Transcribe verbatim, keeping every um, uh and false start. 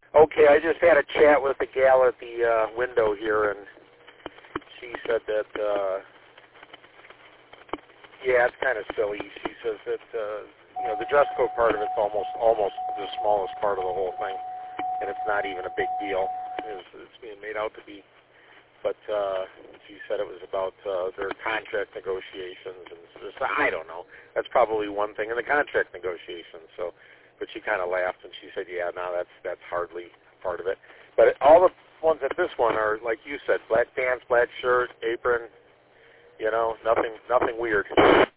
Okay, I just had a chat with the gal at the uh, window here, and she said that, uh, yeah, it's kind of silly. She says that, uh, you know, the dress code part of it's almost almost the smallest part of the whole thing, and it's not even a big deal. It's, it's being made out to be. But uh, she said it was about uh, their contract negotiations, and so I don't know. That's probably one thing in the contract negotiations. So, but she kind of laughed and she said, "Yeah, no, that's that's hardly part of it." But all the ones at this one are, like you said, black pants, black shirt, apron. You know, nothing nothing weird.